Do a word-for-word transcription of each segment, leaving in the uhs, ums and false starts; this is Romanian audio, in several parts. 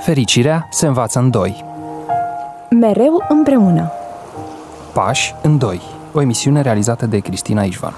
Fericirea se învață în doi. Mereu împreună. Pași în doi. O emisiune realizată de Cristina Ișvan.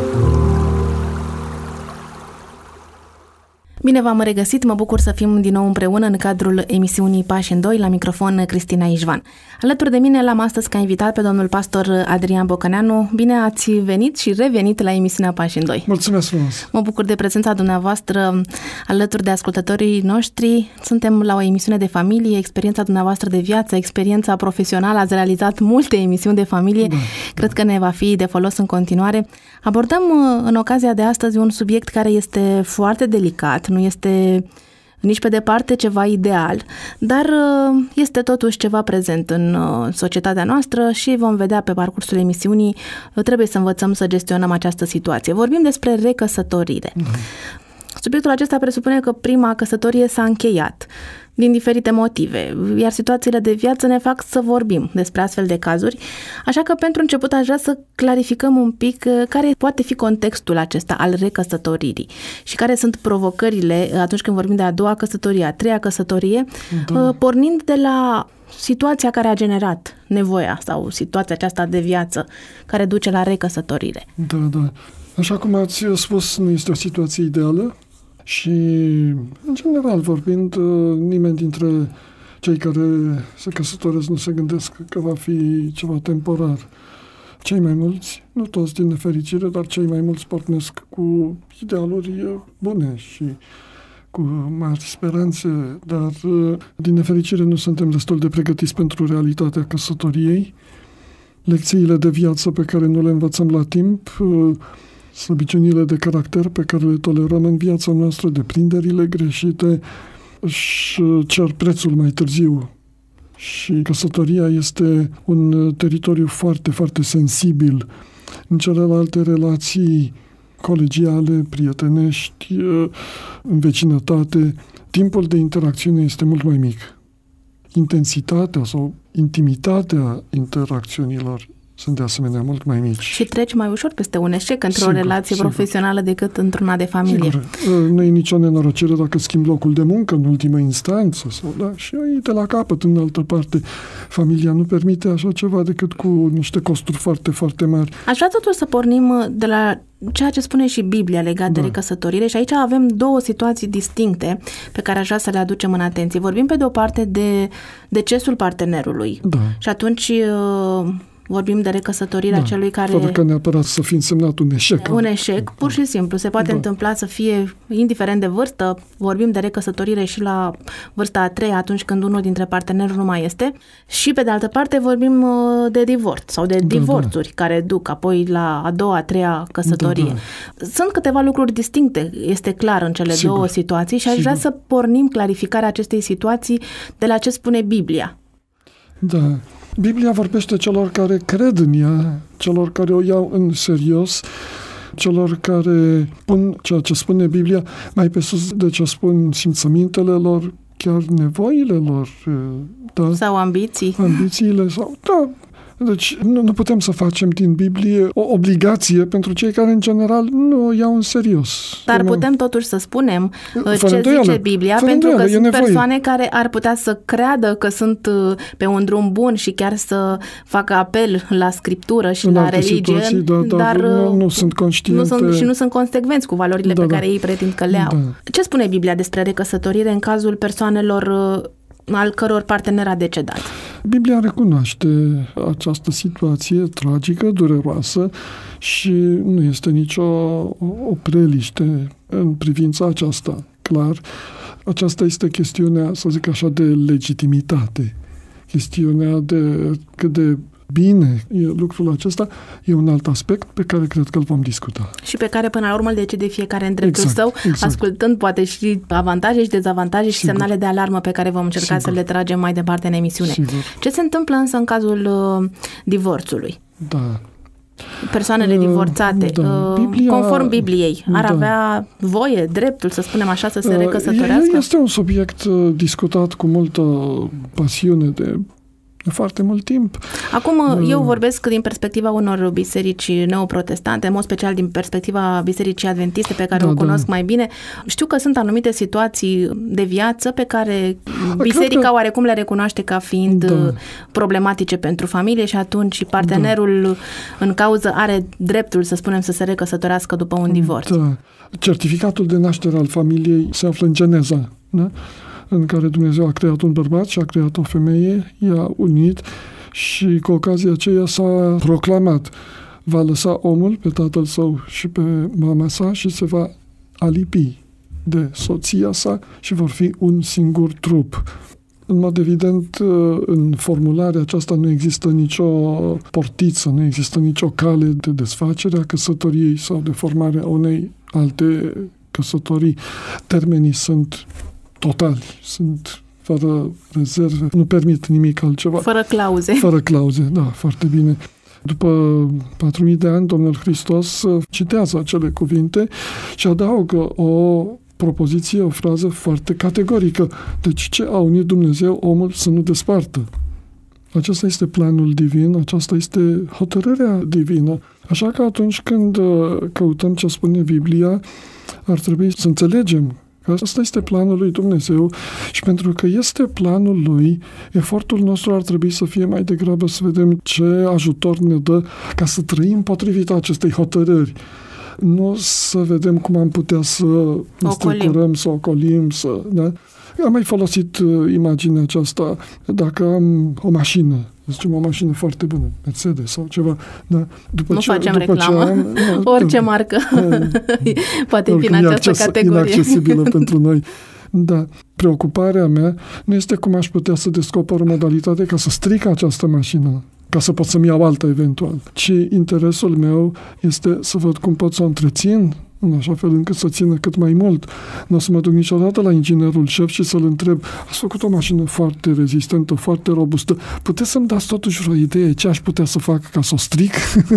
Bine v-am regăsit, mă bucur să fim din nou împreună în cadrul emisiunii Pași în doi, la microfon Cristina Ișvan. Alături de mine l-am astăzi ca invitat pe domnul pastor Adrian Bocăneanu. Bine ați venit și revenit la emisiunea Pași în doi. Mulțumesc frumos! Mă bucur de prezența dumneavoastră alături de ascultătorii noștri. Suntem la o emisiune de familie, experiența dumneavoastră de viață, experiența profesională, ați realizat multe emisiuni de familie, da. Cred că ne va fi de folos în continuare. Abordăm în ocazia de astăzi un subiect care este foarte delicat, nu este nici pe departe ceva ideal, dar este totuși ceva prezent în societatea noastră și vom vedea pe parcursul emisiunii, trebuie să învățăm să gestionăm această situație. Vorbim despre recăsătorire. Mm-hmm. Subiectul acesta presupune că prima căsătorie s-a încheiat din diferite motive, iar situațiile de viață ne fac să vorbim despre astfel de cazuri, așa că pentru început aș vrea să clarificăm un pic care poate fi contextul acesta al recăsătoririi și care sunt provocările atunci când vorbim de a doua căsătorie, a treia căsătorie, da. Pornind de la situația care a generat nevoia sau situația aceasta de viață care duce la recăsătorire. Da, da. Așa cum ați spus, nu este o situație ideală și, în general vorbind, nimeni dintre cei care se căsătoresc nu se gândesc că va fi ceva temporar. Cei mai mulți, nu toți din nefericire, dar cei mai mulți pornesc cu idealuri bune și cu mari speranțe, dar din nefericire nu suntem destul de pregătiți pentru realitatea căsătoriei. Lecțiile de viață pe care nu le învățăm la timp, slăbiciunile de caracter pe care le tolerăm în viața noastră, deprinderile greșite, își cer prețul mai târziu. Și căsătoria este un teritoriu foarte, foarte sensibil. În celelalte relații colegiale, prietenești, în vecinătate, timpul de interacțiune este mult mai mic. Intensitatea sau intimitatea interacțiunilor sunt de asemenea mult mai mici. Și treci mai ușor peste un eșec într-o sigur, relație sigur. profesională decât într-una de familie. Sigur. Nu e nicio nenorocire dacă schimbi locul de muncă în ultima instanță sau, da? Și ai de la capăt în altă parte. Familia nu permite așa ceva decât cu niște costuri foarte, foarte mari. Aș vrea totuși să pornim de la ceea ce spune și Biblia legat da. de recăsătorire și aici avem două situații distincte pe care aș vrea să le aducem în atenție. Vorbim pe de o parte de decesul partenerului da. și atunci vorbim de recăsătorirea da, celui care... Fără că neapărat să fi însemnat un eșec. Un eșec, pur și simplu. Se poate da. întâmpla să fie, indiferent de vârstă, vorbim de recăsătorire și la vârsta a treia, atunci când unul dintre parteneri nu mai este. Și, pe de altă parte, vorbim de divorț sau de da, divorțuri da. care duc apoi la a doua, a treia căsătorie. Da, da. Sunt câteva lucruri distincte, este clar, în cele Sigur. două situații și aș Sigur. vrea să pornim clarificarea acestei situații de la ce spune Biblia. Da. Biblia vorbește celor care cred în ea, celor care o iau în serios, celor care pun ceea ce spune Biblia mai pe sus de ce spun simțămintele lor, chiar nevoile lor. Da? Sau ambiții. Ambițiile sau... Da. Deci nu, nu putem să facem din Biblie o obligație pentru cei care în general nu o iau în serios. Dar Urmă... putem totuși să spunem Fără ce îndoială. zice Biblia, Fără pentru că sunt nevoie. persoane care ar putea să creadă că sunt pe un drum bun și chiar să facă apel la Scriptură și în la religie, situații, da, dar, dar nu, nu sunt conștiente. Nu sunt, și nu sunt consecvenți cu valorile da, pe da. care ei pretind că le au. Da. Ce spune Biblia despre recăsătorire în cazul persoanelor al căror partener a decedat? Biblia recunoaște această situație tragică, dureroasă și nu este nicio opreliște în privința aceasta. Clar, aceasta este chestiunea, să zic așa, de legitimitate. Chestiunea de cât de bine e lucrul acesta e un alt aspect pe care cred că îl vom discuta. Și pe care până la urmă îl decide fiecare în dreptul exact, său, exact. ascultând poate și avantaje și dezavantaje Sigur. și semnale de alarmă pe care vom încerca Sigur. să le tragem mai departe în emisiune. Sigur. Ce se întâmplă însă în cazul uh, divorțului? Da. Persoanele uh, divorțate, da. Biblia, conform Bibliei, ar da. avea voie, dreptul, să spunem așa, să se recăsătorească? Este un subiect discutat cu multă pasiune de de foarte mult timp. Acum, eu vorbesc din perspectiva unor biserici neoprotestante, în mod special din perspectiva Bisericii Adventiste, pe care da, o cunosc da. mai bine. Știu că sunt anumite situații de viață pe care biserica că... oarecum le recunoaște ca fiind da. problematice pentru familie și atunci partenerul da. în cauză are dreptul, să spunem, să se recăsătorească după un divorț. Da. Certificatul de naștere al familiei se află în Geneza, da? În care Dumnezeu a creat un bărbat și a creat o femeie, i-a unit și cu ocazia aceea s-a proclamat: va lăsa omul pe tatăl său și pe mama sa și se va alipi de soția sa și vor fi un singur trup. În mod evident, în formularea aceasta nu există nicio portiță, nu există nicio cale de desfacere a căsătoriei sau de formare a unei alte căsătorii. Termenii sunt totali, sunt fără rezerve, nu permit nimic altceva. Fără clauze. Fără clauze, da, foarte bine. După patru mii de ani, Domnul Hristos citează acele cuvinte și adaugă o propoziție, o frază foarte categorică. Deci ce a unit Dumnezeu, omul să nu despartă. Acesta este planul divin, aceasta este hotărârea divină. Așa că atunci când căutăm ce spune Biblia, ar trebui să înțelegem că asta este planul lui Dumnezeu și pentru că este planul lui, efortul nostru ar trebui să fie mai degrabă să vedem ce ajutor ne dă ca să trăim potrivit acestei hotărâri. Nu să vedem cum am putea să ne strecurăm, să ocolim, să... Da? Am mai folosit uh, imaginea aceasta. Dacă am o mașină, să zicem o mașină foarte bună, Mercedes sau ceva, da? După nu ce, facem după reclamă, ce am, da, orice da, marcă da, poate fi în această acces, categorie. Inaccesibilă pentru noi. Da, preocuparea mea nu este cum aș putea să descoper o modalitate ca să stric această mașină, ca să pot să-mi iau alta eventual, ci interesul meu este să văd cum pot să o întrețin în așa fel încât să țină cât mai mult. Nu o să mă duc niciodată la inginerul șef și să-l întreb: ați făcut o mașină foarte rezistentă, foarte robustă, puteți să-mi dați totuși o idee ce aș putea să fac ca să o stric?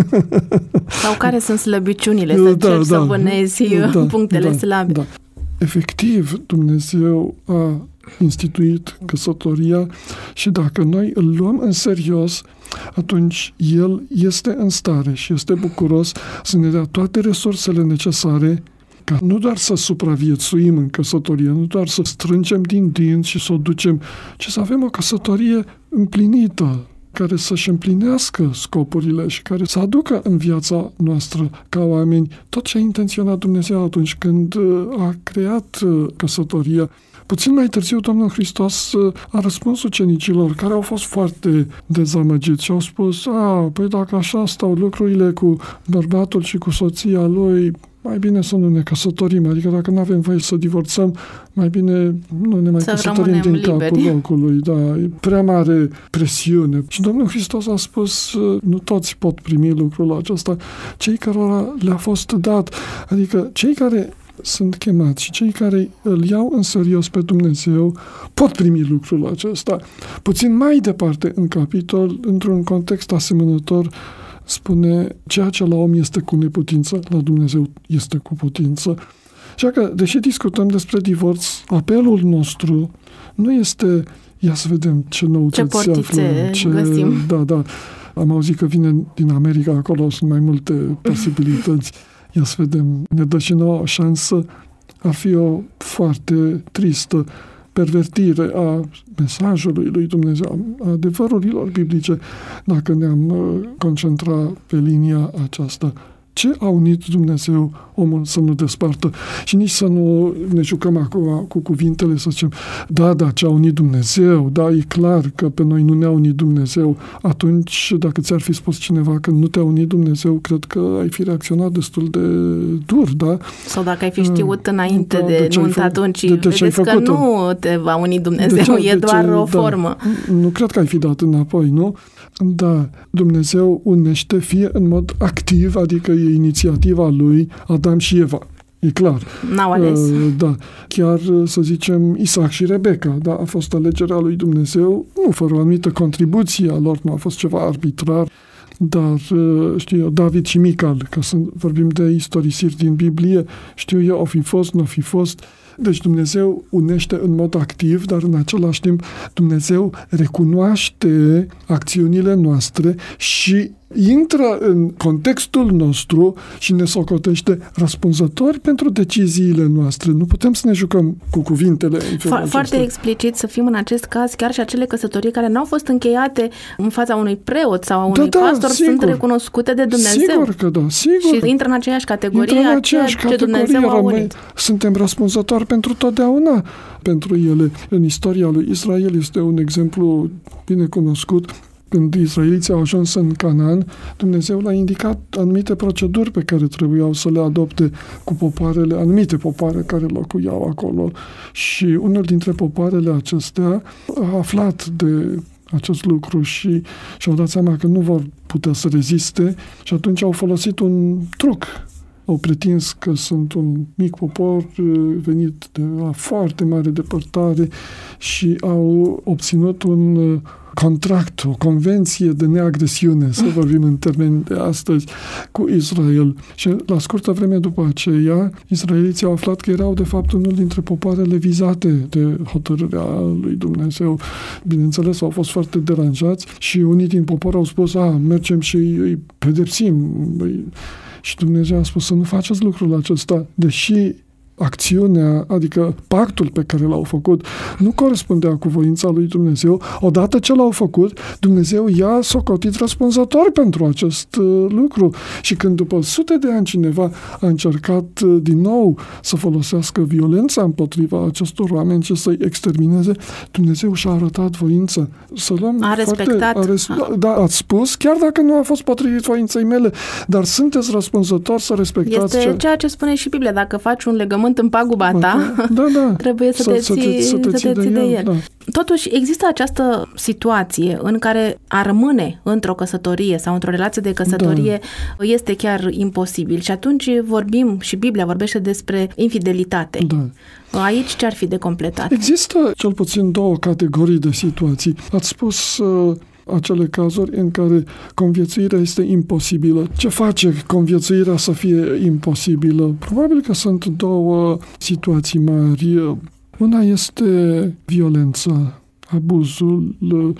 Sau care sunt slăbiciunile, să da, încerci da, să vânezi da, punctele da, slabe. Da. Efectiv, Dumnezeu a instituit căsătoria și dacă noi îl luăm în serios, atunci El este în stare și este bucuros să ne dea toate resursele necesare ca nu doar să supraviețuim în căsătorie, nu doar să strângem din dinți și să o ducem, ci să avem o căsătorie împlinită, care să-și împlinească scopurile și care să aducă în viața noastră ca oameni tot ce a intenționat Dumnezeu atunci când a creat căsătoria. Puțin mai târziu, Domnul Hristos a răspuns ucenicilor care au fost foarte dezamăgiți și au spus: a, păi dacă așa stau lucrurile cu bărbatul și cu soția lui, mai bine să nu ne căsătorim, adică dacă nu avem voie să divorțăm, mai bine nu ne mai să căsătorim din liberi. Capul locului. Da, e prea mare presiune. Și Domnul Hristos a spus: nu toți pot primi lucrul acesta, cei cărora le-a fost dat, adică cei care sunt chemați și cei care îl iau în serios pe Dumnezeu pot primi lucrul acesta. Puțin mai departe în capitol, într-un context asemănător, spune: ceea ce la om este cu neputință, la Dumnezeu este cu putință. Așa că, deși discutăm despre divorț, apelul nostru nu este: ia să vedem ce noutăți se află, ce găsim. Da, da. Am auzit că vine din America, acolo sunt mai multe posibilități. Ia să vedem, ne dă și nouă o șansă. Ar fi o foarte tristă pervertire a mesajului lui Dumnezeu, a adevărurilor biblice, dacă ne-am concentra pe linia aceasta. Ce a unit Dumnezeu, omul să nu despartă? Și nici să nu ne jucăm acum cu cuvintele, să zicem: da, da, ce a unit Dumnezeu, da, e clar că pe noi nu ne-a unit Dumnezeu. Atunci, dacă ți-ar fi spus cineva că nu te-a unit Dumnezeu, cred că ai fi reacționat destul de dur, da? Sau dacă ai fi știut înainte da, de, de nuntă, atunci de, de vedeți că nu te va uni Dumnezeu, ce, e doar ce, o da, formă. Nu cred că ai fi dat înapoi, nu? Da, Dumnezeu unește fie în mod activ, adică e inițiativa lui, Adam și Eva. E clar. N-au ales. Da. Chiar, să zicem, Isaac și Rebecca, da, a fost alegerea lui Dumnezeu, nu fără o anumită contribuție a lor, nu a fost ceva arbitrar, dar, știu eu, David și Mical, ca să vorbim de istorisiri din Biblie, știu eu, o fi fost, nu o fi fost, Deci Dumnezeu unește în mod activ, dar în același timp Dumnezeu recunoaște acțiunile noastre și intră în contextul nostru și ne socotește răspunzători pentru deciziile noastre. Nu putem să ne jucăm cu cuvintele. Fo- foarte explicit să fim în acest caz, chiar și acele căsătorii care n-au fost încheiate în fața unui preot sau a unui da, da, pastor sigur. Sunt recunoscute de Dumnezeu. Sigur că da, sigur. Și intră în aceeași categorie, intră în aceeași ceea ce Dumnezeu a unit. Suntem răspunzători pentru totdeauna pentru ele. În istoria lui Israel este un exemplu bine cunoscut. Când israeliții au ajuns în Canaan, Dumnezeu le-a indicat anumite proceduri pe care trebuiau să le adopte cu popoarele, anumite popoare care locuiau acolo. Și unul dintre popoarele acestea a aflat de acest lucru și și-au dat seama că nu vor putea să reziste și atunci au folosit un truc. Au pretins că sunt un mic popor venit de la foarte mare depărtare și au obținut un contract, o convenție de neagresiune, să vorbim în termeni de astăzi, cu Israel. Și la scurtă vreme după aceea, israeliții au aflat că erau de fapt unul dintre popoarele vizate de hotărârea lui Dumnezeu. Bineînțeles, au fost foarte deranjați și unii din popor au spus, a, mergem și îi pedepsim. Și Dumnezeu a spus să nu faceți lucrul acesta, deși acțiunea, adică pactul pe care l-au făcut, nu corespundea cu voința lui Dumnezeu. Odată ce l-au făcut, Dumnezeu i-a socotit răspunzător pentru acest uh, lucru. Și când după sute de ani cineva a încercat uh, din nou să folosească violența împotriva acestor oameni și să-i extermineze, Dumnezeu și-a arătat voință. Să luăm a respectat. Foarte, a res, da, ați spus, chiar dacă nu a fost potrivit voinței mele, dar sunteți răspunzători să respectați. Este ce... ceea ce spune și Biblia. Dacă faci un legământ în paguba ta, da, da. trebuie să, să te ții, să te, să te ții de, de el. el. Da. Totuși, există această situație în care a rămâne într-o căsătorie sau într-o relație de căsătorie da. este chiar imposibil. Și atunci vorbim, și Biblia vorbește despre infidelitate. Da. Aici ce ar fi de completat? Există cel puțin două categorii de situații. Ați spus uh, acele cazuri în care conviețuirea este imposibilă. Ce face conviețuirea să fie imposibilă? Probabil că sunt două situații mari. Una este violența, abuzul,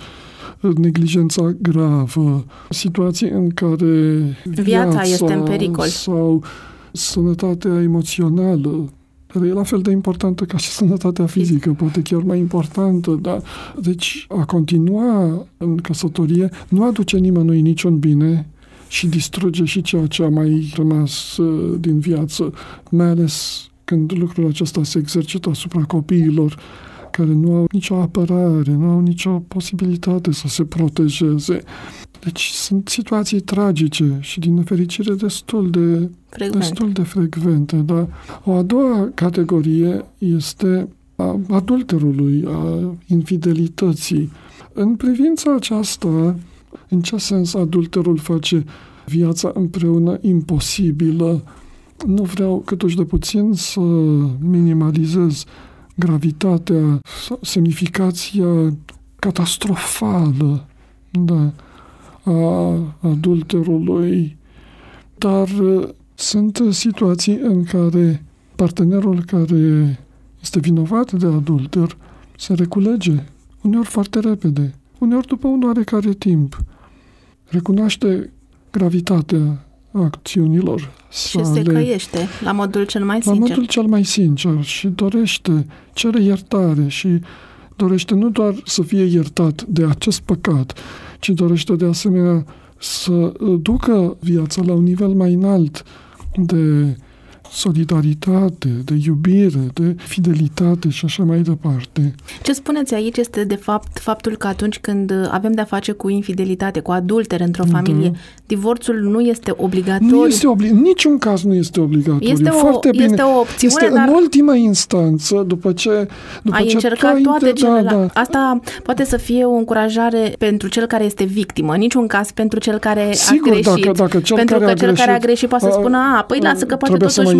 neglijența gravă, situații în care viața, viața este în pericol sau sănătatea emoțională, care e la fel de importantă ca și sănătatea fizică, poate chiar mai importantă, da? Deci a continua în căsătorie nu aduce nimănui niciun bine și distruge și ceea ce a mai rămas uh, din viață, mai ales când lucrul acesta se exercită asupra copiilor care nu au nicio apărare, nu au nicio posibilitate să se protejeze. Deci sunt situații tragice și, din nefericire, destul de frecvente. destul de frecvente. Da? O a doua categorie este a adulterului, a infidelității. În privința aceasta, în ce sens adulterul face viața împreună imposibilă? Nu vreau câtuși de puțin să minimalizez gravitatea, semnificația catastrofală, da, a adulterului, dar sunt situații în care partenerul care este vinovat de adulter se reculege, uneori foarte repede, uneori după un oarecare timp, recunoaște gravitatea acțiunilor sale. Și se căiește la modul cel mai sincer. La modul cel mai sincer și dorește, cere iertare și dorește nu doar să fie iertat de acest păcat, ci dorește de asemenea să ducă viața la un nivel mai înalt de solidaritate, de iubire, de fidelitate și așa mai departe. Ce spuneți aici este de fapt faptul că atunci când avem de-a face cu infidelitate, cu adulter într-o familie, da. divorțul nu este obligatoriu. Nu este obli- în niciun caz nu este obligatoriu. Este o, Foarte bine. Este o opțiune, este dar în ultima instanță, după ce după ai ce încercat toate celelalte. Da, da. Asta poate să fie o încurajare pentru cel care este victimă, în niciun caz pentru cel care Sigur, a greșit. Dacă, dacă cel pentru care că a cel greșit, care a greșit poate să spună, a, păi lasă că poate totuși mă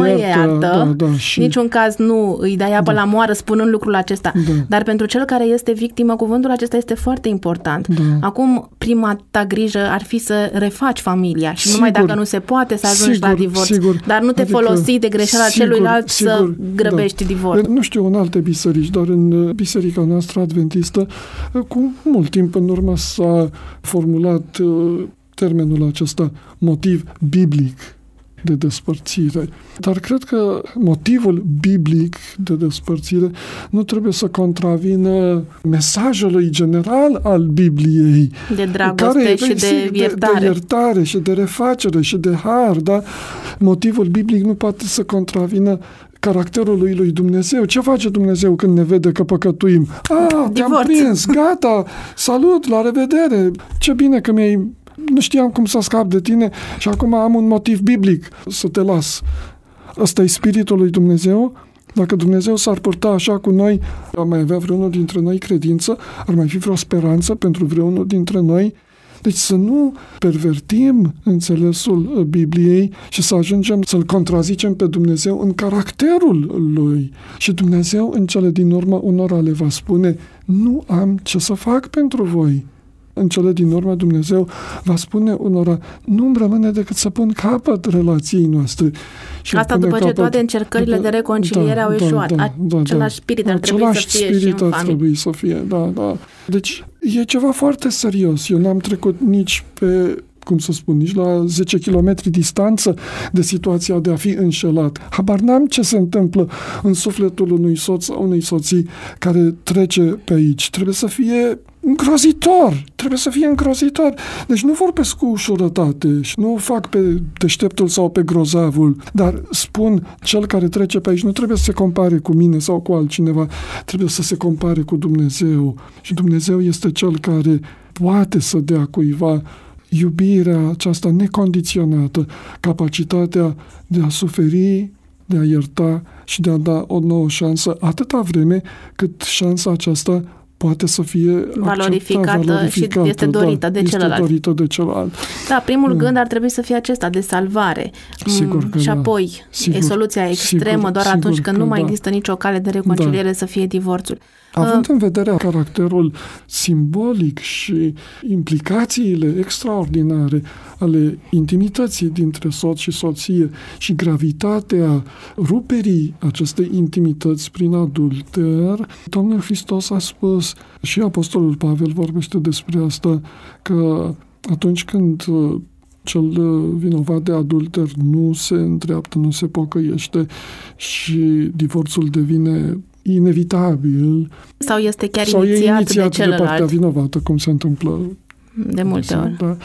mă iartă, da, da, și... niciun caz nu îi dai apă da. la moară spunând lucrul acesta. Da. Dar pentru cel care este victimă, cuvântul acesta este foarte important. Da. Acum, prima ta grijă ar fi să refaci familia și sigur, numai dacă nu se poate să ajungi sigur, la divorț. Sigur. Dar nu te adică, folosi de greșeala sigur, celuilalt sigur, să grăbești da. divorț. Nu știu în alte biserici, dar în biserica noastră adventistă, cu mult timp în urmă s-a formulat termenul acesta, motiv biblic de despărțire. Dar cred că motivul biblic de despărțire nu trebuie să contravină mesajului general al Bibliei. De dragoste care, și de, de iertare. De iertare și de refacere și de har. Da? Motivul biblic nu poate să contravină caracterul lui Dumnezeu. Ce face Dumnezeu când ne vede că păcătuim? Ah, te-am prins, gata, salut, la revedere, ce bine că mi-ai nu știam cum să scap de tine și acum am un motiv biblic să te las. Ăsta e spiritul lui Dumnezeu. Dacă Dumnezeu s-ar purta așa cu noi, ar mai avea vreunul dintre noi credință, ar mai fi vreo speranță pentru vreunul dintre noi. Deci să nu pervertim înțelesul Bibliei și să ajungem să-L contrazicem pe Dumnezeu în caracterul Lui. Și Dumnezeu în cele din urmă unora le va spune, nu am ce să fac pentru voi. În cele din urmă Dumnezeu va spune unora, nu-mi rămâne decât să pun capăt relației noastre. Și asta după capăt, ce toate încercările de reconciliere da, au ieșuat. Da, da, Același spirit ar trebui să fie și în familie. Trebui să fie, da, da. Deci e ceva foarte serios. Eu n-am trecut nici pe, cum să spun, nici la zece kilometri distanță de situația de a fi înșelat. Habar n-am ce se întâmplă în sufletul unui soț sau unei soții care trece pe aici. Trebuie să fie îngrozitor, trebuie să fie îngrozitor. Deci nu vorbesc cu ușurătate și nu fac pe deșteptul sau pe grozavul, dar spun, cel care trece pe aici nu trebuie să se compare cu mine sau cu altcineva, trebuie să se compare cu Dumnezeu. Și Dumnezeu este cel care poate să dea cuiva iubirea aceasta necondiționată, capacitatea de a suferi, de a ierta și de a da o nouă șansă, atâta vreme cât șansa aceasta poate să fie valorificată, valorificată și este dorită, da, de, este celălalt. dorită de celălalt. Da, primul mm. gând ar trebui să fie acesta, de salvare. Sigur că și da. apoi sigur, e soluția extremă sigur, doar atunci când nu mai da. există nicio cale de reconciliere, da. să fie divorțul. Având uh, în vedere caracterul simbolic și implicațiile extraordinare ale intimității dintre soț și soție și gravitatea ruperii acestei intimități prin adulter, Domnul Hristos a spus, și Apostolul Pavel vorbește despre asta, că atunci când cel vinovat de adulter nu se îndreaptă, nu se pocăiește și divorțul devine inevitabil. Sau este chiar sau inițiat, e inițiat de celălalt. De partea vinovată, cum se întâmplă de multe ori. Da?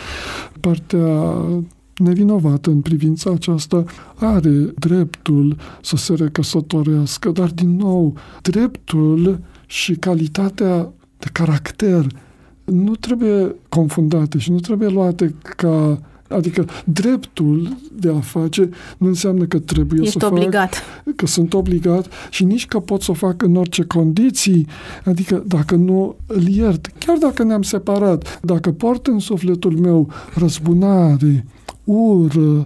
Partea nevinovată în privința aceasta are dreptul să se recăsătorească, dar din nou, dreptul și calitatea de caracter nu trebuie confundate și nu trebuie luate ca... Adică dreptul de a face nu înseamnă că trebuie Ești să obligat. fac, că sunt obligat și nici că pot să o fac în orice condiții. Adică dacă nu îl iert, chiar dacă ne-am separat, dacă port în sufletul meu răzbunare, ură,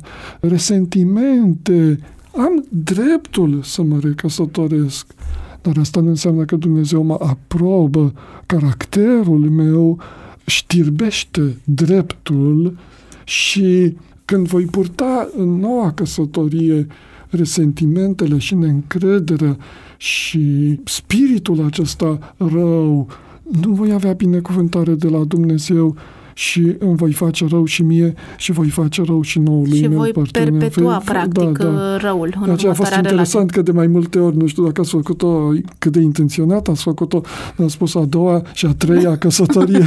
resentimente, am dreptul să mă recăsătoresc. Dar asta nu înseamnă că Dumnezeu mă aprobă caracterul meu, știrbește dreptul. Și când voi purta în noua căsătorie resentimentele și neîncrederea și spiritul acesta rău, nu voi avea binecuvântare de la Dumnezeu și îmi voi face rău și mie și voi face rău și noului și meu voi partener. perpetua, practic, da, da. răul în aceea a fost interesant relație. Că de mai multe ori, nu știu dacă ați făcut-o, cât de intenționat ați făcut-o, am spus a doua și a treia căsătorie.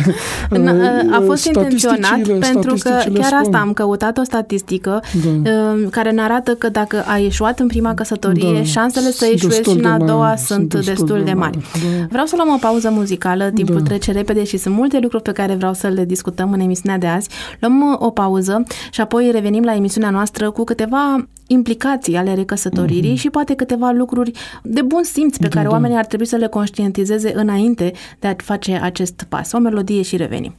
A fost intenționat pentru că chiar spun. asta am căutat o statistică da. care ne arată că dacă ai ieșuat în prima căsătorie, da. șansele să ieșuezi și în a doua sunt, sunt destul, destul de mari. Da. Vreau să luăm o pauză muzicală, timpul da. trece repede și sunt multe lucruri pe care vreau să le discutăm în emisiunea de azi. Luăm o pauză și apoi revenim la emisiunea noastră cu câteva implicații ale recăsătoririi mm-hmm. și poate câteva lucruri de bun simț pe da, care da. oamenii ar trebui să le conștientizeze înainte de a face acest pas. O melodie și revenim.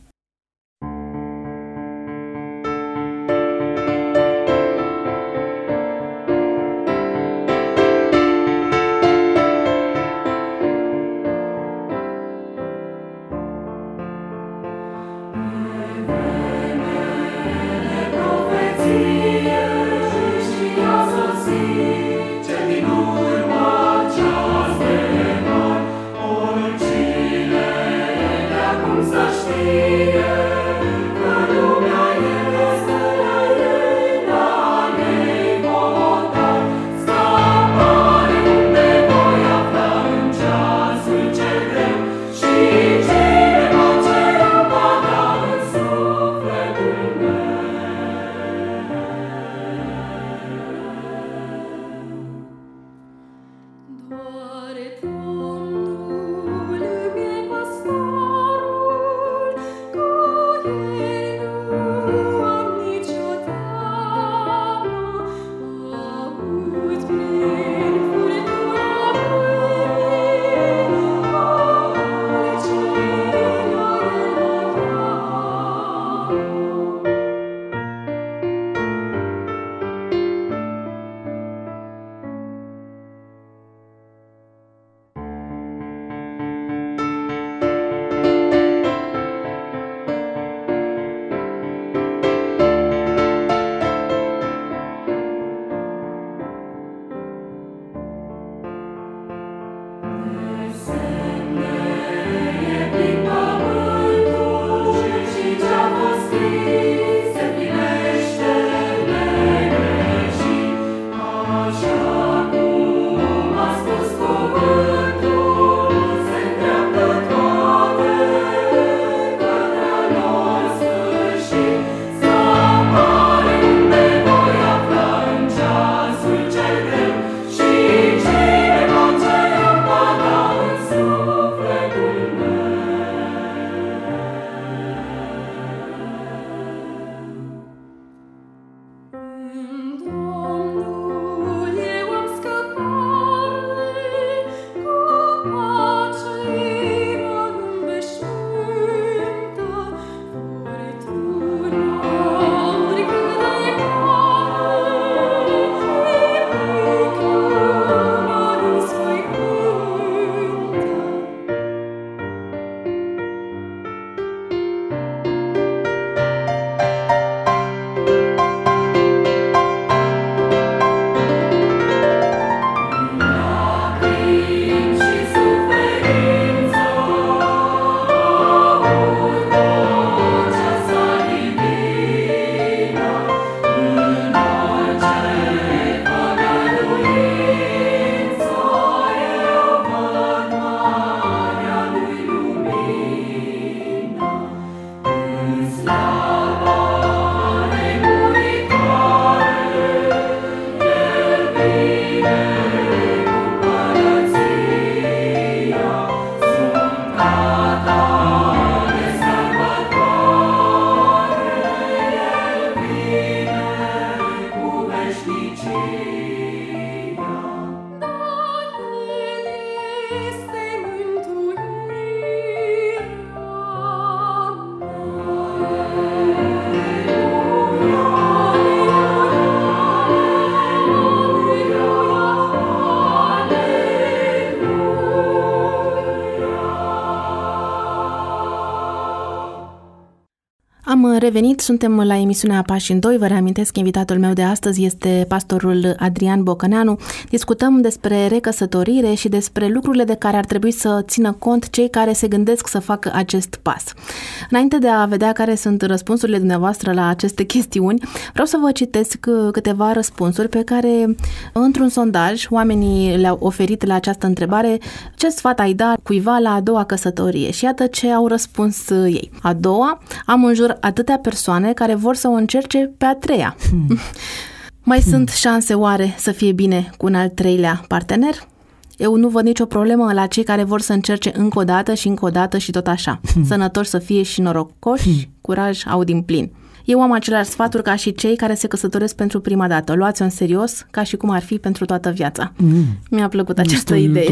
Am revenit, suntem la emisiunea Pași în doi. Vă reamintesc că invitatul meu de astăzi este pastorul Adrian Bocăneanu. Discutăm despre recăsătorire și despre lucrurile de care ar trebui să țină cont cei care se gândesc să facă acest pas. Înainte de a vedea care sunt răspunsurile dumneavoastră la aceste chestiuni, vreau să vă citesc câteva răspunsuri pe care, într-un sondaj, oamenii le-au oferit la această întrebare: ce sfat ai da cuiva la a doua căsătorie? Și iată ce au răspuns ei. A doua, am în jur atâtea persoane care vor să o încerce pe a treia. Hmm. Mai hmm. sunt șanse oare să fie bine cu un al treilea partener? Eu nu văd nicio problemă la cei care vor să încerce încă o dată și încă o dată și tot așa. Hmm. Sănătoși să fie și norocoși, hmm. curaj au din plin. Eu am aceleași sfaturi ca și cei care se căsătoresc pentru prima dată. Luați-o în serios, ca și cum ar fi pentru toată viața. Mm. Mi-a plăcut această Este idee.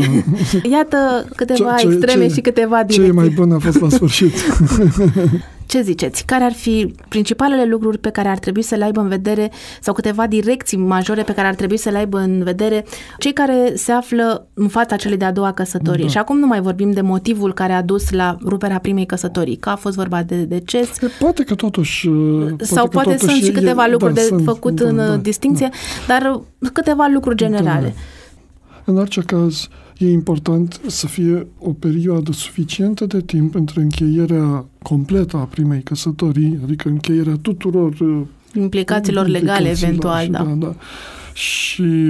Iată câteva ce, ce, extreme ce, și câteva direcții. Ce e mai bun a fost la sfârșit. Ce ziceți? Care ar fi principalele lucruri pe care ar trebui să le aibă în vedere sau câteva direcții majore pe care ar trebui să le aibă în vedere cei care se află în fața celei de-a doua căsătorii? Da. Și acum nu mai vorbim de motivul care a dus la ruperea primei căsătorii, că a fost vorba de deces. Poate că totuși... Poate sau că poate totuși sunt și câteva e, lucruri da, de sunt, făcut da, în da, distinție, da. dar câteva lucruri generale. Da. În orice caz, e important să fie o perioadă suficientă de timp între încheierea completă a primei căsătorii, adică încheierea tuturor implicațiilor legale, eventual, și, da. da, da. Și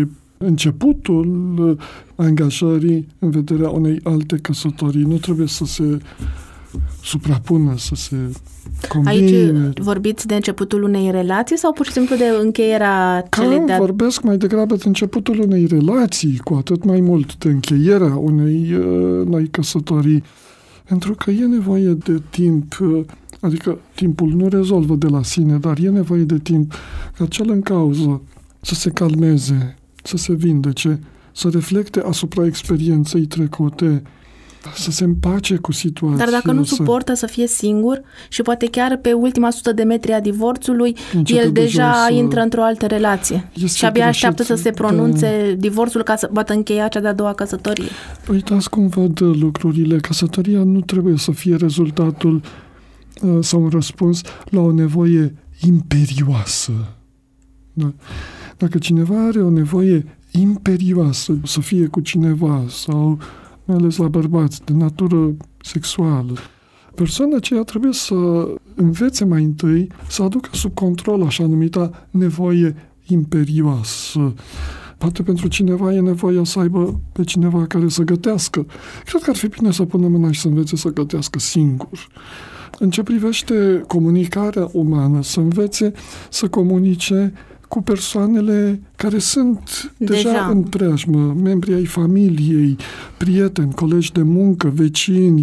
începutul angajării în vederea unei alte căsătorii. Nu trebuie să se suprapună, să se combine. Aici vorbiți de începutul unei relații sau pur și simplu de încheierea celei de-a... Vorbesc mai degrabă de începutul unei relații, cu atât mai mult de încheierea unei uh, noi căsătorii, pentru că e nevoie de timp, uh, adică timpul nu rezolvă de la sine, dar e nevoie de timp ca cel în cauză să se calmeze, să se vindece, să reflecte asupra experienței trecute, să se împace cu situația. Dar dacă nu să... suportă să fie singur și poate chiar pe ultima sută de metri a divorțului, Începe el deja să... intră într-o altă relație este și abia greșit, așteaptă să se pronunțe da. divorțul ca să poată încheia cea de-a doua căsătorie. Uitați cum văd lucrurile. Căsătoria nu trebuie să fie rezultatul uh, sau un răspuns la o nevoie imperioasă. Da? Dacă cineva are o nevoie imperioasă să fie cu cineva sau mai ales la bărbați, de natură sexuală, persoana aceea trebuie să învețe mai întâi să aducă sub control așa numita nevoie imperioasă. Poate pentru cineva e nevoia să aibă pe cineva care să gătească. Cred că ar fi bine să pună mâna și să învețe să gătească singur. În ce privește comunicarea umană, să învețe să comunice cu persoanele care sunt deja, deja în preajmă, membri ai familiei, prieteni, colegi de muncă, vecini.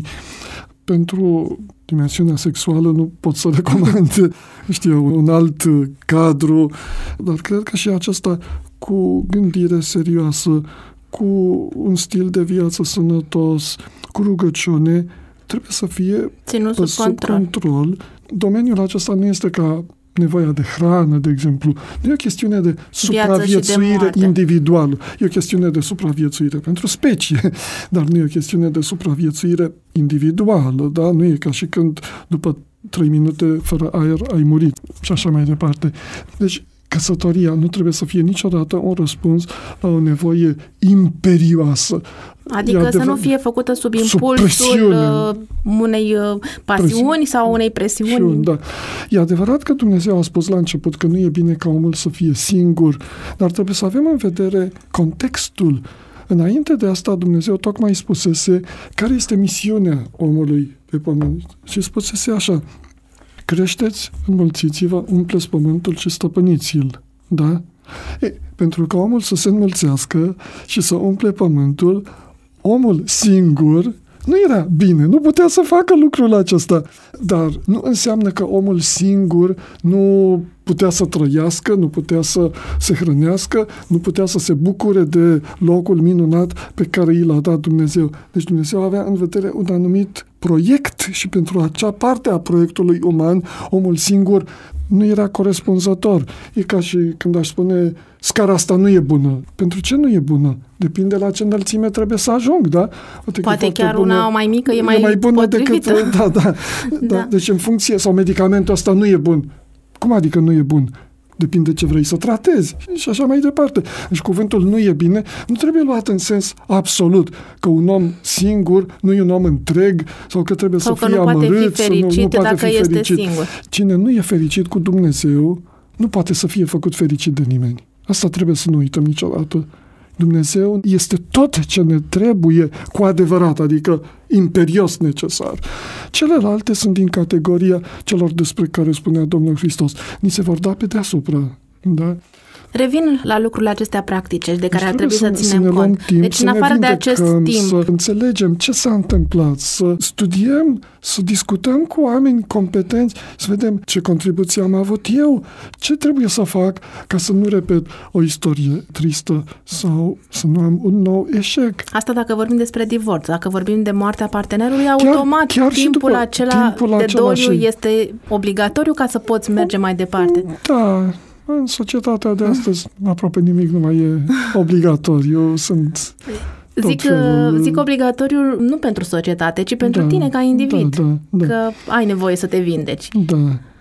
Pentru dimensiunea sexuală nu pot să recomand, știu, un alt cadru, dar cred că și acesta cu gândire serioasă, cu un stil de viață sănătos, cu rugăciune, trebuie să fie ținut sub, sub control. control. Domeniul acesta nu este ca nevoia de hrană, de exemplu. Nu e o chestiune de supraviețuire de individuală. E o chestiune de supraviețuire pentru specie, dar nu e o chestiune de supraviețuire individuală. Da? Nu e ca și când după trei minute fără aer ai murit și așa mai departe. Deci căsătoria nu trebuie să fie niciodată un răspuns la o nevoie imperioasă. Adică să nu fie făcută sub impulsul sub unei pasiuni Presi- sau unei presiuni. Da. E adevărat că Dumnezeu a spus la început că nu e bine ca omul să fie singur, dar trebuie să avem în vedere contextul. Înainte de asta, Dumnezeu tocmai spusese care este misiunea omului pe pământ. Și spusese așa: creșteți, înmulțiți-vă, umpleți pământul și stăpâniți-l. Da? E, pentru că omul să se înmulțească și să umple pământul, omul singur nu era bine, nu putea să facă lucrul acesta. Dar nu înseamnă că omul singur nu putea să trăiască, nu putea să se hrănească, nu putea să se bucure de locul minunat pe care i l-a dat Dumnezeu. Deci Dumnezeu avea în vedere un anumit proiect și pentru acea parte a proiectului uman, omul singur nu era corespunzător. E ca și când aș spune, scara asta nu e bună. Pentru ce nu e bună? Depinde la ce înălțime trebuie să ajung, da? Poate, Poate chiar bună, una mai mică e mai, e mai bună potrivită. decât... Da, da, da. Da. Deci în funcție, sau medicamentul ăsta nu e bun. Cum adică nu e bun? Depinde ce vrei să tratezi și așa mai departe. Deci cuvântul nu e bine nu trebuie luat în sens absolut, că un om singur nu e un om întreg sau că trebuie sau să că fie nu amărât. Poate fi fericit nu, nu poate dacă fi este fericit. singur. Cine nu e fericit cu Dumnezeu nu poate să fie făcut fericit de nimeni. Asta trebuie să nu uităm niciodată. Dumnezeu este tot ce ne trebuie cu adevărat, adică imperios necesar. Celelalte sunt din categoria celor despre care spunea Domnul Hristos. Ni se vor da pe deasupra. Da? Revin la lucrurile acestea practice de care ar trebui să, să ținem să cont. Timp, deci, în afară de acest timp... Să înțelegem ce s-a întâmplat, să studiem, să discutăm cu oameni competenți, să vedem ce contribuție am avut eu, ce trebuie să fac ca să nu repet o istorie tristă sau să nu am un nou eșec. Asta dacă vorbim despre divorț. Dacă vorbim de moartea partenerului, chiar, automat chiar timpul după, acela timpul de acela doliu și... este obligatoriu ca să poți merge mai departe. Da... În societatea de astăzi, aproape nimic nu mai e obligatoriu. Sunt zic, felul... zic obligatoriu nu pentru societate, ci pentru da, tine ca individ. Da, da, da. Că ai nevoie să te vindeci. Da.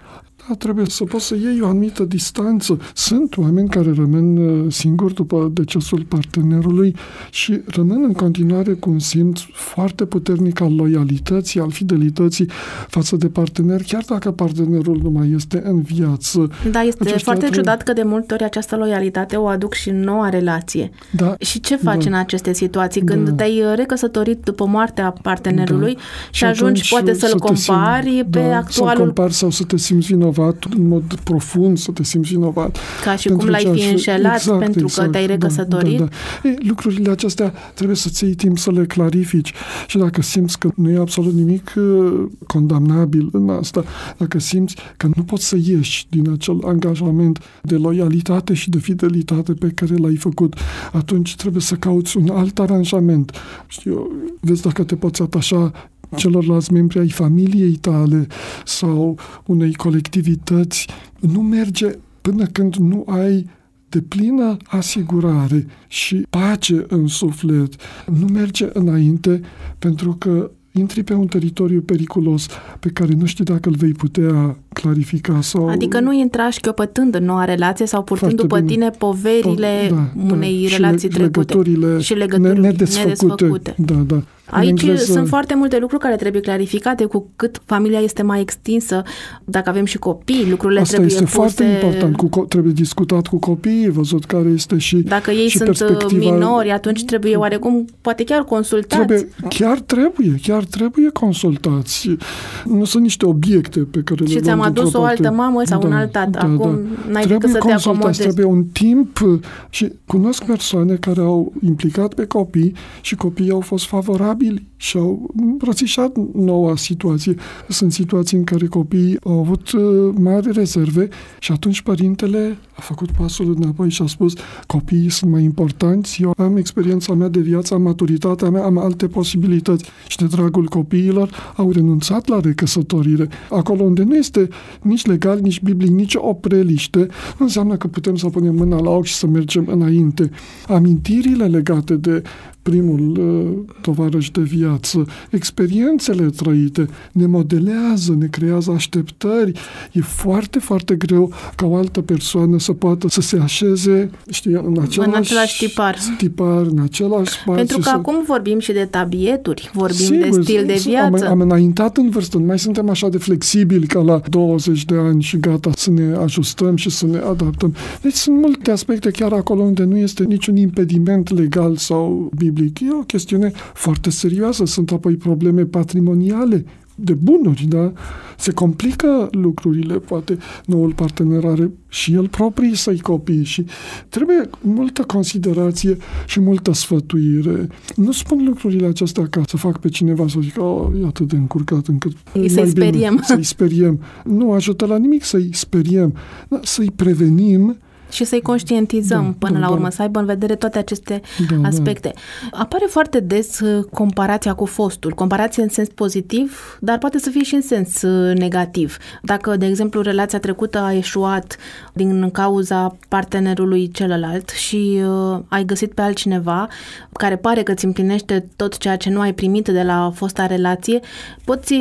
Da, trebuie să poți să iei o anumită distanță. Sunt oameni care rămân singuri după decesul partenerului și rămân în continuare cu un simț foarte puternic al loialității, al fidelității față de partener, chiar dacă partenerul nu mai este în viață. Da, este Aceștia foarte trebuie... ciudat că de multe ori această loialitate o aduc și în noua relație. Da, și ce faci da, în aceste situații? Când da. te-ai recăsătorit după moartea partenerului da. și, și ajungi poate să-l să compari simți, pe da, actualul... Să-l compari sau să te simți vinovat în mod profund, să te simți vinovat. Ca și cum l-ai fi înșelat exact, pentru exact, că te-ai recăsătorit. Da, da, da. Ei, lucrurile acestea trebuie să-ți iei timp să le clarifici și dacă simți că nu e absolut nimic uh, condamnabil în asta, dacă simți că nu poți să ieși din acel angajament de loialitate și de fidelitate pe care l-ai făcut, atunci trebuie să cauți un alt aranjament. Știu, vezi dacă te poți atașa celorlalți membri ai familiei tale sau unei colectivități. Nu merge până când nu ai deplină asigurare și pace în suflet. Nu merge înainte pentru că intri pe un teritoriu periculos pe care nu știi dacă îl vei putea clarifica sau... Adică nu intra șchiopătând în noua relație sau purtând după bine. tine poverile po- da, unei da. relații și trecute. Legăturile și legăturile nedesfăcute. nedesfăcute. Da, da. Aici engleză... sunt foarte multe lucruri care trebuie clarificate. Cu cât familia este mai extinsă, dacă avem și copii, lucrurile Asta trebuie este puse... foarte important. Cu co- trebuie discutat cu copiii, văzut care este și Dacă ei și sunt perspectiva... minori, atunci trebuie oarecum, poate chiar consultați. Trebuie, chiar trebuie, chiar trebuie consultați. Nu sunt niște obiecte pe care și le ți-am adus o altă mamă sau da, un alt tată. da, Acum da. n-ai trebuie decât să te acomodezi. Trebuie un timp și cunosc persoane care au implicat pe copii și copiii au fost favorabili și au îmbrățișat noua situație. Sunt situații în care copiii au avut mari rezerve și atunci părintele a făcut pasul înapoi și a spus: copiii sunt mai importanți, eu am experiența mea de viață, am maturitatea mea, am alte posibilități și de dragul copiilor au renunțat la recăsătorire. Acolo unde nu este nici legal, nici biblic, nici opreliște, nu înseamnă că putem să punem mâna la ochi și să mergem înainte. Amintirile legate de primul uh, tovarăș de viață, experiențele trăite ne modelează, ne creează așteptări. E foarte, foarte greu ca o altă persoană să poată să se așeze, știi, în același, în același tipar. tipar, în același spațiu. Pentru că să... acum vorbim și de tabieturi, vorbim Sigur, de stil de viață. Am, am înaintat în vârstă, nu mai suntem așa de flexibili ca la douăzeci de ani și gata să ne ajustăm și să ne adaptăm. Deci sunt multe aspecte chiar acolo unde nu este niciun impediment legal sau biblic. E o chestiune foarte serioasă. Sunt apoi probleme patrimoniale de bunuri, da? Se complică lucrurile, poate noul partener are și el proprii săi copii și trebuie multă considerație și multă sfătuire. Nu spun lucrurile acestea ca să fac pe cineva să zic, oh, e atât de încurcat încât... Să-i speriem. Să-i speriem. Nu ajută la nimic să-i speriem, da? Să-i prevenim și să-i conștientizăm da, până da, la urmă, da. să aibă în vedere toate aceste da, aspecte. Da. Apare foarte des comparația cu fostul, comparație în sens pozitiv, dar poate să fie și în sens negativ. Dacă, de exemplu, relația trecută a eșuat din cauza partenerului celălalt și uh, ai găsit pe altcineva care pare că îți împlinește tot ceea ce nu ai primit de la fosta relație, poți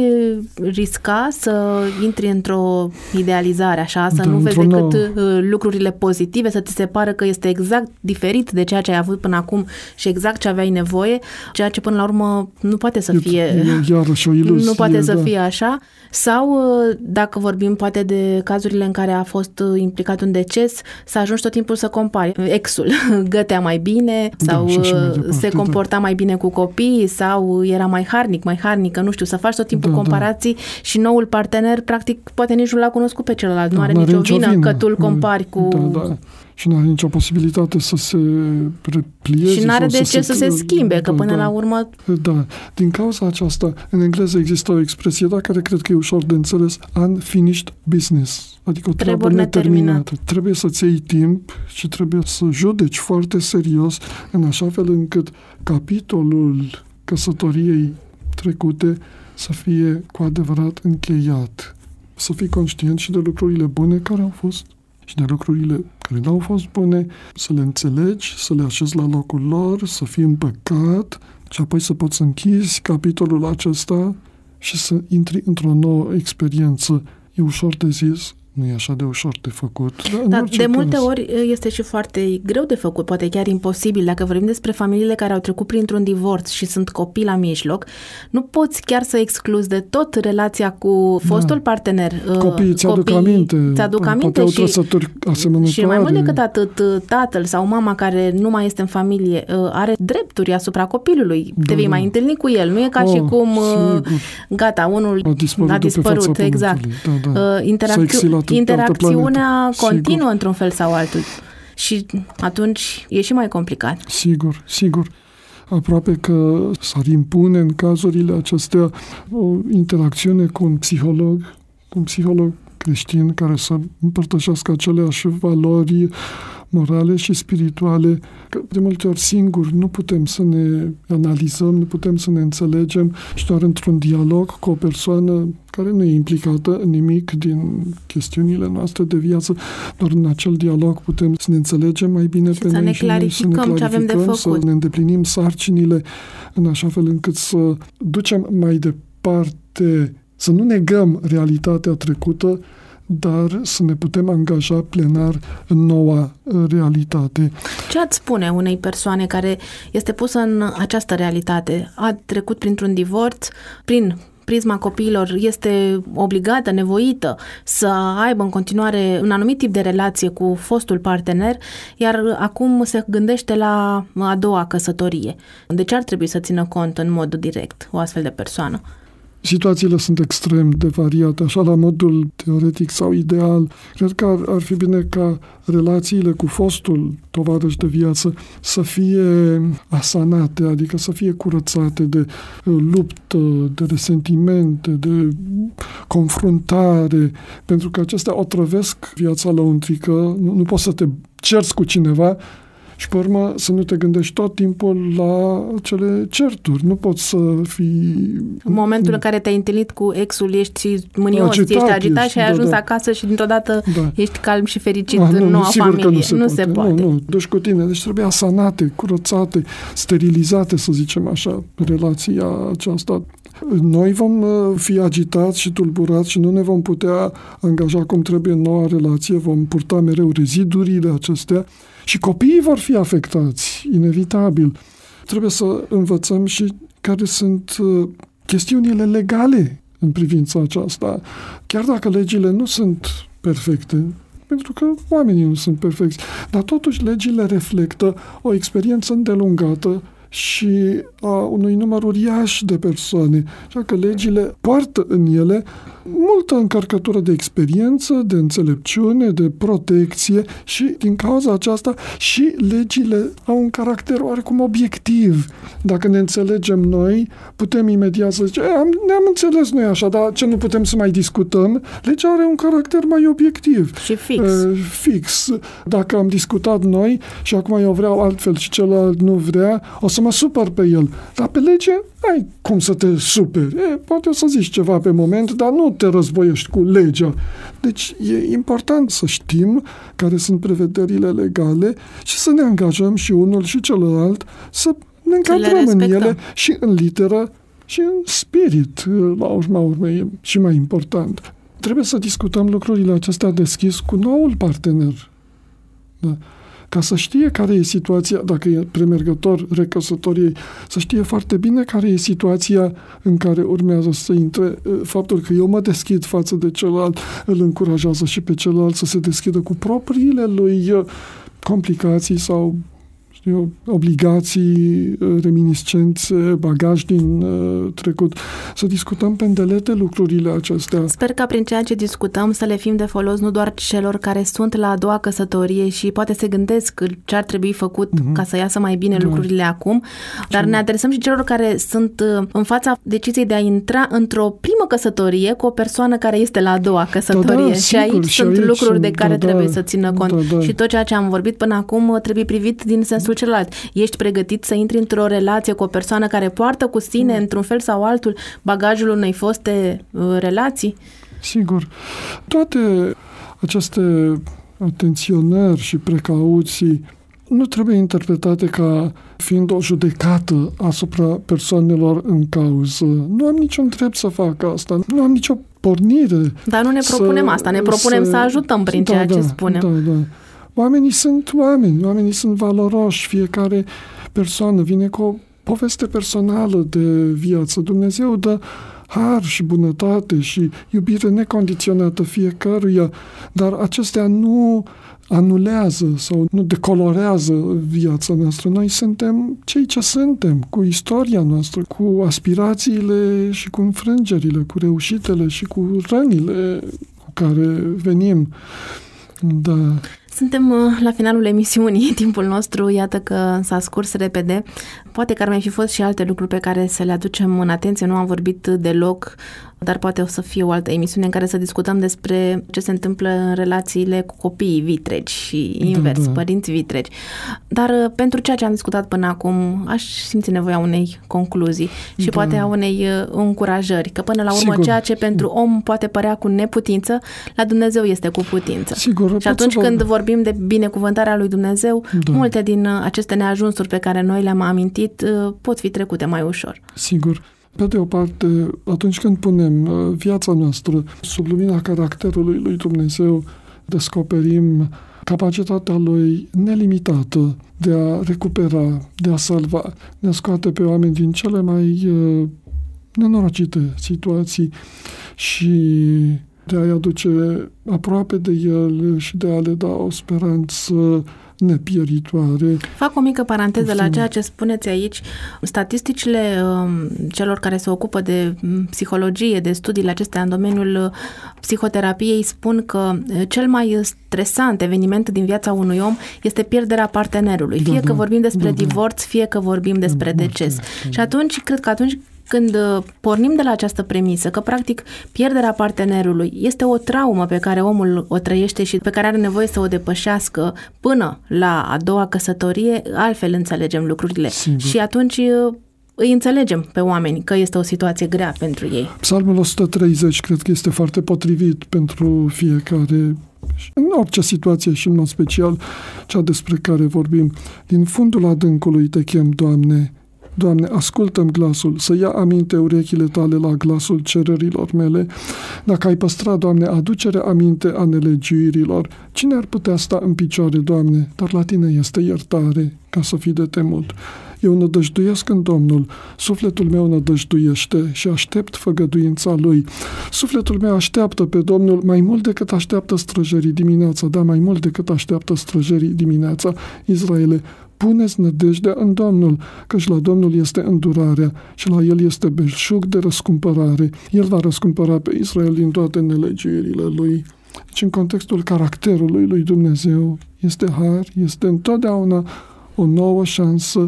risca să intri într-o idealizare, așa, să da, nu vezi nou... decât uh, lucrurile pozitive, să ți se pară că este exact diferit de ceea ce ai avut până acum și exact ce aveai nevoie, ceea ce până la urmă nu poate să fie e, iarăși o iluzie, nu poate să da. fie așa. Sau dacă vorbim poate de cazurile în care a fost implicat un deces, să ajungi tot timpul să compari. Exul gătea mai bine sau da, și mai departe, se comporta da. mai bine cu copiii sau era mai harnic, mai harnică, nu știu, să faci tot timpul da, comparații da. și noul partener practic poate nici nu l-a cunoscut pe celălalt, da, nu are nicio nicio vină, vină că tu îl compari cu... Da, da. Și nu are nicio posibilitate să se replieze. Și nu are de să ce se... să se schimbe, da, că până da. la urmă... Da. Din cauza aceasta, în engleză există o expresie, dar care cred că e ușor de înțeles, unfinished business. Adică o treabă neterminată. Trebuie să-ți iei timp și trebuie să judeci foarte serios, în așa fel încât capitolul căsătoriei trecute să fie cu adevărat încheiat. Să fii conștient și de lucrurile bune care au fost și de lucrurile care nu au fost bune, să le înțelegi, să le așezi la locul lor, să fii împăcat și apoi să poți să închizi capitolul acesta și să intri într-o nouă experiență. E ușor de zis, nu e așa de ușor de făcut. Dar de multe caz. ori este și foarte greu de făcut, poate chiar imposibil. Dacă vorbim despre familiile care au trecut printr-un divorț și sunt copii la mijloc, nu poți chiar să excluzi de tot relația cu fostul da. partener. Copiii ți-aduc Copiii aminte, ți-aduc aminte poate au trăsături asemănătoare. Și mai mult decât atât, tatăl sau mama care nu mai este în familie are drepturi asupra copilului. Da, Te vei da. mai întâlni cu el. Nu e ca oh, și cum sigur. gata, unul a dispărut, a dispărut exact. Da, da. Interacțiunea Interacțiunea continuă sigur. într-un fel sau altul și atunci e și mai complicat. Sigur, sigur. Aproape că s-ar impune în cazurile acestea o interacțiune cu un psiholog, cu un psiholog creștin care să împărtășească aceleași valori morale și spirituale, că de multe ori singuri nu putem să ne analizăm, nu putem să ne înțelegem și doar într-un dialog cu o persoană care nu e implicată în nimic din chestiunile noastre de viață, doar în acel dialog putem să ne înțelegem mai bine și pe să noi ne și să ne clarificăm, ce avem de făcut. Să ne îndeplinim sarcinile în așa fel încât să ducem mai departe, să nu negăm realitatea trecută, dar să ne putem angaja plenar în noua realitate. Ce ați spune unei persoane care este pusă în această realitate? A trecut printr-un divorț, prin prisma copiilor, este obligată, nevoită să aibă în continuare un anumit tip de relație cu fostul partener, iar acum se gândește la a doua căsătorie. De ce ar trebui să țină cont în mod direct o astfel de persoană? Situațiile sunt extrem de variate, așa la modul teoretic sau ideal. Cred că ar, ar fi bine ca relațiile cu fostul tovarăș de viață să fie asanate, adică să fie curățate de luptă, de resentimente, de confruntare, pentru că acestea otrăvesc viața lăuntrică. Nu, nu poți să te cerți cu cineva și, pe urmă, să nu te gândești tot timpul la cele certuri. Nu poți să fii... În momentul în care te-ai întâlnit cu exul, ești mânios, agitat, ești agitat ești, și ai da, ajuns da. acasă și, dintr-o dată, da. ești calm și fericit ah, în nu, noua familie. Nu se, nu poate. se poate. Nu, nu, deci cu tine. Deci trebuie asanate, curățate, sterilizate, să zicem așa, relația aceasta. Noi vom fi agitați și tulburați și nu ne vom putea angaja cum trebuie în noua relație, vom purta mereu rezidurile acestea și copiii vor fi afectați, inevitabil. Trebuie să învățăm și care sunt chestiunile legale în privința aceasta. Chiar dacă legile nu sunt perfecte, pentru că oamenii nu sunt perfecți, dar totuși legile reflectă o experiență îndelungată și a unui număr uriaș de persoane. Așa că legile poartă în ele multă încărcătură de experiență, de înțelepciune, de protecție și din cauza aceasta și legile au un caracter oarecum obiectiv. Dacă ne înțelegem noi, putem imediat să zicem, ne-am înțeles noi așa, dar ce nu putem să mai discutăm? Legea are un caracter mai obiectiv. Și fix. Uh, fix. Dacă am discutat noi și acum eu vreau altfel și celălalt nu vrea, o să mă supăr pe el. Dar pe lege, ai cum să te superi. E, poate o să zici ceva pe moment, dar nu te războiești cu legea. Deci e important să știm care sunt prevederile legale și să ne angajăm și unul și celălalt să ne încadrăm în ele și în literă și în spirit, la urma urmei, și mai important. Trebuie să discutăm lucrurile acestea deschis cu noul partener. Da. Ca să știe care e situația, dacă e premergător recăsătoriei, să știe foarte bine care e situația în care urmează să intre. Faptul că eu mă deschid față de celălalt îl încurajează și pe celălalt să se deschidă cu propriile lui complicații sau știu, obligații, reminiscențe, bagaj din uh, trecut. Să discutăm pendelete lucrurile acestea. Sper ca prin ceea ce discutăm să le fim de folos nu doar celor care sunt la a doua căsătorie și poate se gândesc ce ar trebui făcut uh-huh. ca să iasă mai bine da. lucrurile acum, dar ne adresăm și celor care sunt în fața deciziei de a intra într-o primă căsătorie cu o persoană care este la a doua căsătorie. Da, da, și sigur, aici și sunt aici lucruri sunt, de care da, trebuie da, să țină cont. Da, da. Și tot ceea ce am vorbit până acum trebuie privit din sensul celălalt. Ești pregătit să intri într-o relație cu o persoană care poartă cu sine, mm. într-un fel sau altul, bagajul unei foste uh, relații? Sigur. Toate aceste atenționări și precauții nu trebuie interpretate ca fiind o judecată asupra persoanelor în cauză. Nu am niciun drept să fac asta. Nu am nicio pornire. Dar nu ne propunem să, asta, ne propunem să, să ajutăm prin da, ceea da, ce spunem. Da, da. Oamenii sunt oameni, oamenii sunt valoroși, fiecare persoană vine cu o poveste personală de viață. Dumnezeu dă har și bunătate și iubire necondiționată fiecăruia, dar acestea nu anulează sau nu decolorează viața noastră. Noi suntem cei ce suntem, cu istoria noastră, cu aspirațiile și cu înfrângerile, cu reușitele și cu rănile cu care venim. Da. Suntem la finalul emisiunii, timpul nostru, iată că s-a scurs repede. Poate că ar mai fi fost și alte lucruri pe care să le aducem în atenție, nu am vorbit deloc, dar poate o să fie o altă emisiune în care să discutăm despre ce se întâmplă în relațiile cu copiii vitregi și invers, da, da. părinți vitregi. Dar pentru ceea ce am discutat până acum, aș simți nevoia unei concluzii și da. poate a unei încurajări, că până la urmă Sigur. ceea ce pentru om poate părea cu neputință, la Dumnezeu este cu putință. Sigur, și atunci când vorbim de binecuvântarea lui Dumnezeu, da. multe din aceste neajunsuri pe care noi le-am amintit pot fi trecute mai ușor. Sigur. Pe de o parte, atunci când punem viața noastră sub lumina caracterului lui Dumnezeu, descoperim capacitatea lui nelimitată de a recupera, de a salva, de a scoate pe oameni din cele mai uh, nenorocite situații și de a-i aduce aproape de El și de a le da o speranță nepieritoare. Fac o mică paranteză la ceea ce spuneți aici. Statisticile um, celor care se ocupă de psihologie, de studiile acestea în domeniul psihoterapiei spun că cel mai stresant eveniment din viața unui om este pierderea partenerului. Fie da, că vorbim despre da, divorț, fie că vorbim despre da, deces. Da, da. Și atunci, cred că atunci când pornim de la această premisă, că practic pierderea partenerului este o traumă pe care omul o trăiește și pe care are nevoie să o depășească până la a doua căsătorie, altfel înțelegem lucrurile. Sigur. Și atunci îi înțelegem pe oameni că este o situație grea pentru ei. Psalmul o sută treizeci cred că este foarte potrivit pentru fiecare, în orice situație și în mod special cea despre care vorbim. Din fundul adâncului te chem, Doamne, Doamne, ascultă-mi glasul, să ia aminte urechile tale la glasul cererilor mele. Dacă ai păstra, Doamne, aducere aminte a nelegiuirilor, cine ar putea sta în picioare, Doamne? Dar la Tine este iertare, ca să fii de temut. Eu nădăjduiesc în Domnul, sufletul meu nădăjduiește și aștept făgăduința Lui. Sufletul meu așteaptă pe Domnul mai mult decât așteaptă străjerii dimineața, da, mai mult decât așteaptă străjerii dimineața. Israele, puneți nădejdea în Domnul, căci la Domnul este îndurarea și la El este belșug de răscumpărare. El va răscumpăra pe Israel din toate nelegiuirile Lui. Deci în contextul caracterului lui Dumnezeu este har, este întotdeauna o nouă șansă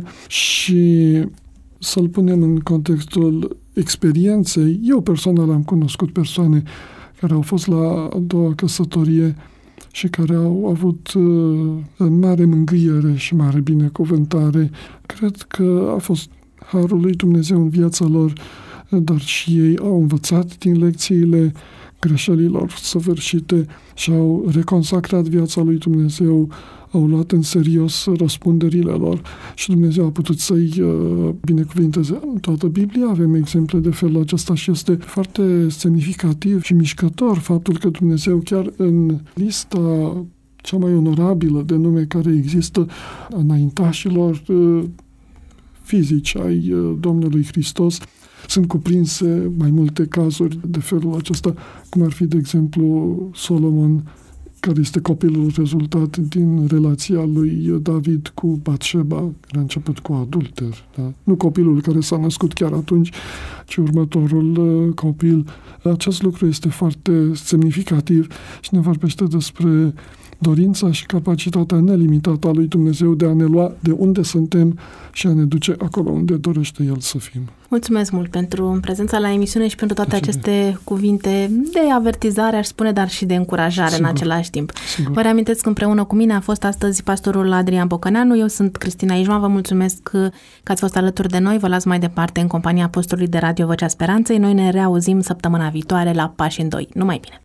și să-l punem în contextul experienței. Eu personal am cunoscut persoane care au fost la a doua căsătorie și care au avut uh, mare mângâiere și mare binecuvântare. Cred că a fost harul lui Dumnezeu în viața lor, dar și ei au învățat din lecțiile greșelilor săvârșite și au reconsacrat viața lui Dumnezeu, au luat în serios răspunderile lor și Dumnezeu a putut să-i uh, binecuvinteze. În toată Biblia avem exemple de felul acesta și este foarte semnificativ și mișcător faptul că Dumnezeu chiar în lista cea mai onorabilă de nume care există înaintașilor uh, fizici ai uh, Domnului Hristos, sunt cuprinse mai multe cazuri de felul acesta, cum ar fi, de exemplu, Solomon, care este copilul rezultat din relația lui David cu Batșeba, care a început cu adulter. Da? Nu copilul care s-a născut chiar atunci, ci următorul uh, copil. Acest lucru este foarte semnificativ și ne vorbește despre dorința și capacitatea nelimitată a lui Dumnezeu de a ne lua de unde suntem și a ne duce acolo unde dorește El să fim. Mulțumesc mult pentru prezența la emisiune și pentru toate aceste cuvinte de avertizare, aș spune, dar și de încurajare Sigur. în același timp. Sigur. Vă reamintesc că împreună cu mine a fost astăzi pastorul Adrian Bocăneanu, eu sunt Cristina Ijman, vă mulțumesc că ați fost alături de noi, vă las mai departe în compania postului de Radio Vocea Speranței. Noi ne reauzim săptămâna viitoare la Pași în Doi. Numai bine!